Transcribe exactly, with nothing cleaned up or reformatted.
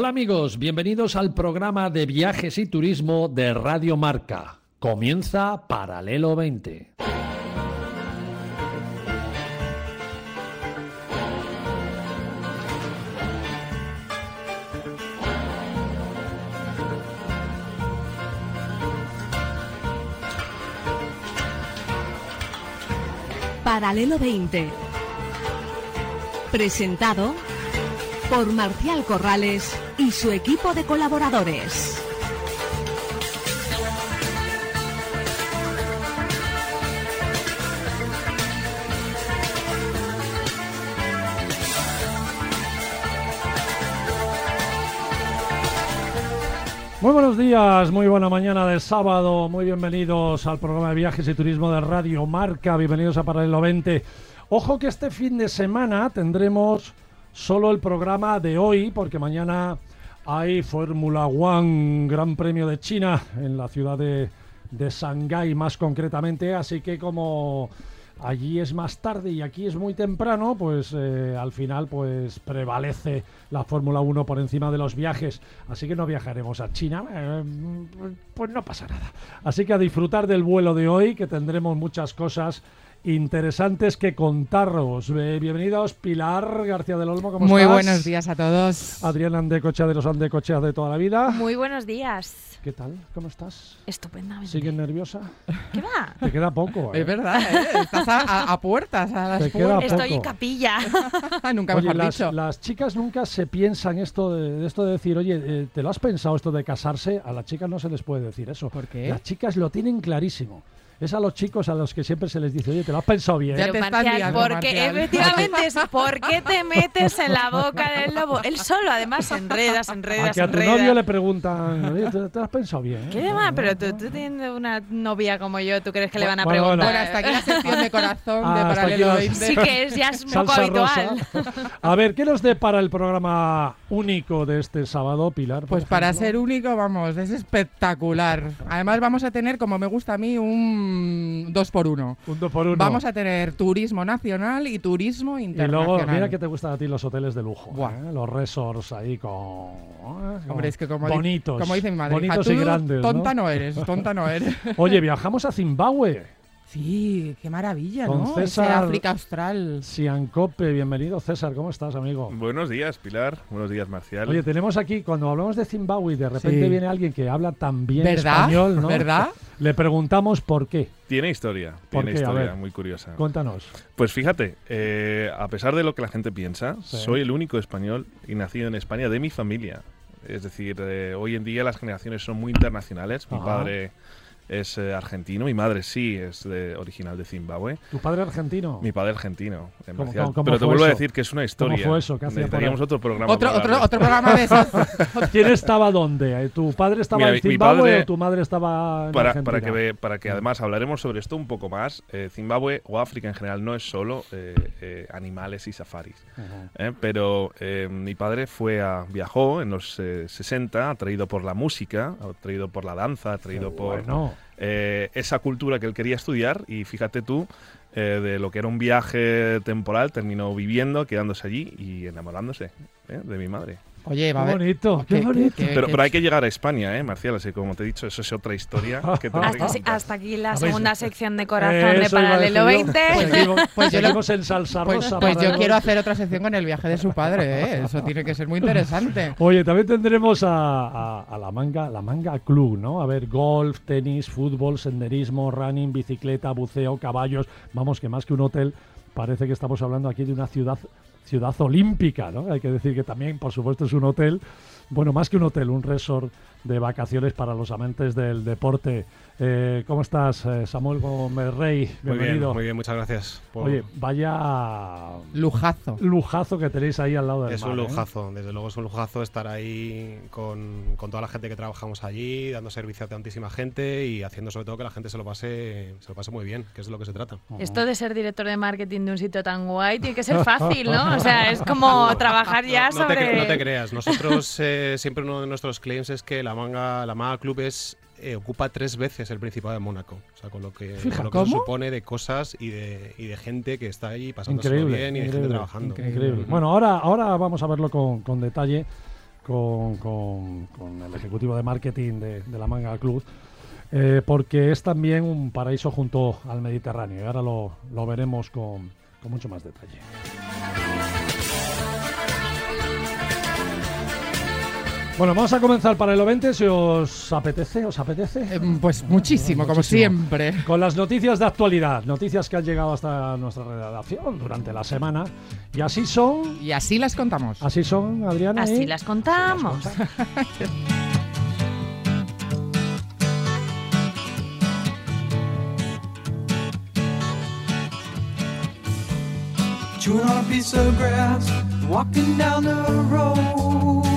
Hola amigos, bienvenidos al programa de viajes y turismo de Radio Marca. Comienza Paralelo veinte. Paralelo veinte. Presentado por Marcial Corrales y su equipo de colaboradores. Muy buenos días, muy buena mañana de sábado, muy bienvenidos al programa de viajes y turismo de Radio Marca, bienvenidos a Paralelo veinte. Ojo que este fin de semana tendremos solo el programa de hoy, porque mañana hay Fórmula uno, Gran Premio de China, en la ciudad de, de Shanghái más concretamente, así que como allí es más tarde y aquí es muy temprano, pues eh, al final pues prevalece la Fórmula uno por encima de los viajes, así que no viajaremos a China, eh, pues no pasa nada. Así que a disfrutar del vuelo de hoy, que tendremos muchas cosas interesantes que contaros. Eh, bienvenidos, Pilar García del Olmo, ¿cómo Muy estás? Muy buenos días a todos. Adrián Andecochea de los Andecochea de toda la vida. Muy buenos días. ¿Qué tal? ¿Cómo estás? Estupendamente. ¿Sigues nerviosa? ¿Qué va? Te queda poco, ¿eh? Es verdad, ¿eh? Estás a, a, a puertas, a las Te queda puertas. Estoy poco. en capilla. Nunca Oye, mejor las, dicho. las chicas nunca se piensan esto de, de esto de decir, oye, eh, ¿te lo has pensado esto de casarse? A las chicas no se les puede decir eso. ¿Por qué? Las chicas lo tienen clarísimo. Es a los chicos a los que siempre se les dice, oye, ¿te lo has pensado bien? Ya Pero te estás Marcial, liando, porque Marcial. efectivamente es ¿por qué te metes en la boca del lobo? Él solo además se enreda, se A enreda, que se a tu enreda. novio le preguntan, oye, ¿te, te lo has pensado bien? ¿Qué demás? Pero tú, tú tienes una novia como yo, ¿tú crees que le van a Bueno, bueno. Bueno, preguntar? hasta aquí la sección de corazón Ah, de hasta Paralelo aquí las- veinte. Sí que es, ya es un poco Salsa habitual. rosa. A ver, ¿qué nos depara el programa único de este sábado, Pilar? por Pues para ejemplo? ser único, vamos, es espectacular. Además vamos a tener, como me gusta a mí, un dos por uno. Un dos por uno. Vamos a tener turismo nacional y turismo Y internacional. luego, mira que te gustan a ti los hoteles de lujo, Buah. ¿eh? Los resorts ahí con... ¿eh? Hombre, es que como, di- bonitos, como dice mi madre, hija, bonitos tú y grandes, ¿no? tonta no eres, tonta no eres. Oye, viajamos a Zimbabue. Sí, qué maravilla, Con ¿no? César- Ese África Austral. Siancope, bienvenido. César, ¿cómo estás, amigo? Buenos días, Pilar. Buenos días, Marcial. Oye, tenemos aquí, cuando hablamos de Zimbabue y de repente Sí. viene alguien que habla tan bien ¿Verdad? español, ¿no? ¿Verdad? Le preguntamos por qué. Tiene historia, ¿Por tiene qué? A historia ver. muy curiosa. Cuéntanos. Pues fíjate, eh, a pesar de lo que la gente piensa, Sí. soy el único español y nacido en España de mi familia. Es decir, eh, hoy en día las generaciones son muy internacionales. Mi Ajá. padre es eh, argentino, mi madre sí es de, original de Zimbabue. ¿Tu padre argentino? Mi padre argentino. eh, ¿Cómo- Marcial. cómo- cómo Pero te fue vuelvo a eso? decir que es una historia. fue eso? ¿Qué hacía por Necesitaríamos ahí? otro programa. Otro, para otro, hablar otro de esto. programa de esos. ¿Quién estaba dónde? ¿Tu padre estaba Mira, en mi- mi Zimbabue padre- o tu madre estaba en Para, Argentina? para que, ve- para que además hablaremos sobre esto un poco más, eh, Zimbabue o África en general no es solo eh, eh, animales y safaris. Ajá. ¿eh? Pero eh, mi padre fue a, viajó en los eh, sesenta, atraído por la música, atraído por la danza, atraído Qué por bueno. eh, esa cultura que él quería estudiar. Y fíjate tú, eh, de lo que era un viaje temporal, terminó viviendo, quedándose allí y enamorándose ¿eh? de mi madre. Oye, Qué va a ver. bonito, qué ¿Qué- qué- bonito. qué- Pero, qué- pero hay que llegar a España, ¿eh, Marcial? Así como te he dicho, eso es otra historia que te Hasta, si- hasta aquí la ¿Habéis- segunda sección de corazón de Eso iba a Paralelo decir yo. veinte. Seguimos, Pues yo lo- seguimos en salsa Pues, rosa. pues yo Paralelo quiero veinte. hacer otra sección con el viaje de su padre, ¿eh? Eso tiene que ser muy interesante. Oye, también tendremos a, a- a la manga, la manga club, ¿no? A ver, golf, tenis, fútbol, senderismo, running, bicicleta, buceo, caballos. Vamos, que más que un hotel, parece que estamos hablando aquí de una ciudad, ciudad olímpica, ¿no? Hay que decir que también, por supuesto, es un hotel. Bueno, más que un hotel, un resort de vacaciones para los amantes del deporte. Eh, ¿Cómo estás, eh, Samuel Gómez Rey? Muy Bienvenido. bien, muy bien, muchas gracias. por- Oye, vaya Lujazo. lujazo que tenéis ahí al lado del es mar, un ¿eh? lujazo, desde luego es un lujazo estar ahí con, con toda la gente que trabajamos allí, dando servicio a tantísima gente y haciendo sobre todo que la gente se lo pase, se lo pase muy bien, que es de lo que se trata. Esto de ser director de marketing de un sitio tan guay tiene que ser fácil, ¿no? O sea, es como trabajar ya No, no te, sobre... cre- no te creas, nosotros eh, siempre uno de nuestros claims es que la manga, la manga club es eh, ocupa tres veces el Principado de Mónaco, o sea, con lo que, Fija, con lo que eso ¿cómo? supone de cosas y de, y de gente que está ahí pasándose Increíble, bien y de increíble, gente trabajando. increíble. Bueno, ahora, ahora vamos a verlo con, con detalle, con, con, con el ejecutivo de marketing de, de la Manga Club, eh, porque es también un paraíso junto al Mediterráneo, y ahora lo, lo veremos con, con mucho más detalle. Bueno, vamos a comenzar para el Oventis, si os apetece, ¿os apetece? Eh, pues muchísimo, como Muchísimo. siempre. Con las noticias de actualidad, noticias que han llegado hasta nuestra redacción durante la semana. Y así son, Y así las contamos. así son, Adriana. Así ¿eh? las contamos. Así las contamos. Chewing on a piece of grass, walking down the road.